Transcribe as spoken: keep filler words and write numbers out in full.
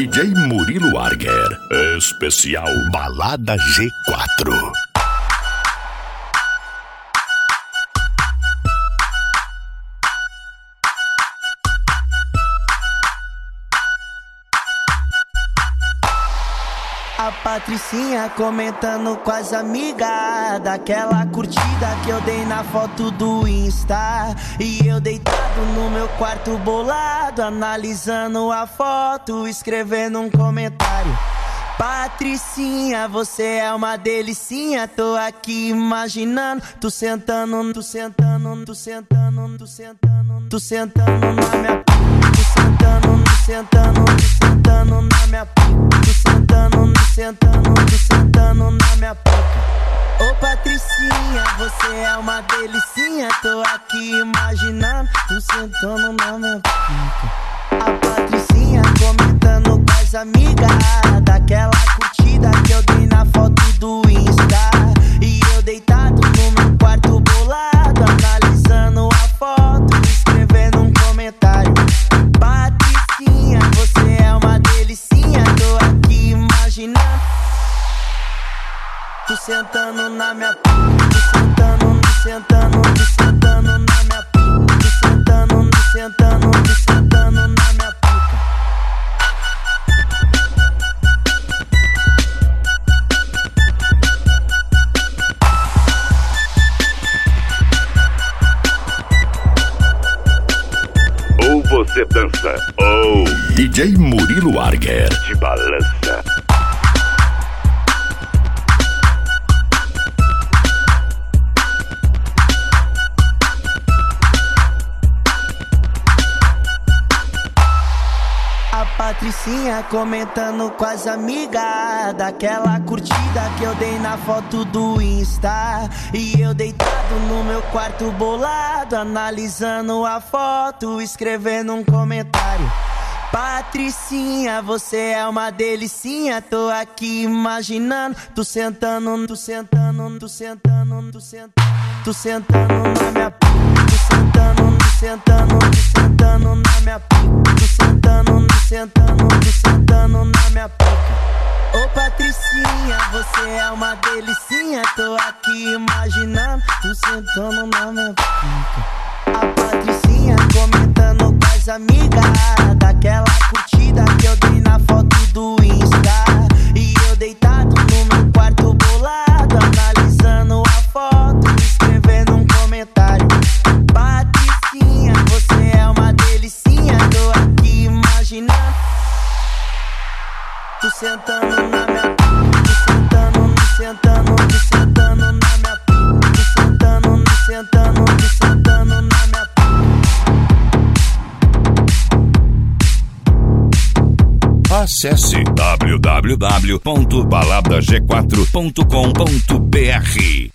D J Murilo Arger. Especial Balada G quatro. A Patricinha comentando com as amigas daquela curtida que eu dei na foto do Insta. E eu deitado no meu quarto bolado, analisando a foto, escrevendo um comentário. Patricinha, você é uma delicinha. Tô aqui imaginando, tu sentando, tu sentando, tu sentando, tu sentando, tu sentando na minha p***, tu sentando, tu sentando, tu sentando na minha p***, tu sentando, tu sentando, tu sentando na minha p***. Ô Patricinha, você é uma delicinha. Tô aqui imaginando, tu sentando na minha p***. A Patricinha comentando com as amigas daquela curtida que eu dei na foto do Insta. E eu deitado no meu quarto bolado, analisando a foto, escrevendo um comentário. Patricinha, você é uma delicinha. Tô aqui imaginando, tu sentando na minha p***, tu sentando, tu sentando, tu sentando na minha p***, tu sentando, tu sentando, tu sentando na minha p***. Ou você dança, ou D J Murilo Arger te balança. A Patricinha comentando com as amigas daquela curtida que eu dei na foto do Insta. E eu deitado no meu quarto bolado, analisando a foto, escrevendo um comentário. Patricinha, você é uma delicinha. Tô aqui imaginando, tu sentando, tu sentando, tu sentando, tu sentando, tu sentando na minha p***, tu sentando, tu sentando, tu sentando na minha p***, tu sentando, tu sentando, tu sentando na minha p***. Ô Patricinha, você é uma delicinha. Tô aqui imaginando, tu sentando na minha p***. A Patricinha comentando com as amigas daquela curtida que eu dei na foto do Insta. E eu deitado no meu quarto bolado, analisando a foto, escrevendo um comentário. Patricinha, você é uma delicinha. Tô aqui imaginando, tu sentando na minha p***, tu sentando, tu sentando, tu sentando na minha p***, tu sentando, tu sentando, tu sentando na minha p***. Acesse w w w ponto balada g quatro ponto com ponto b r.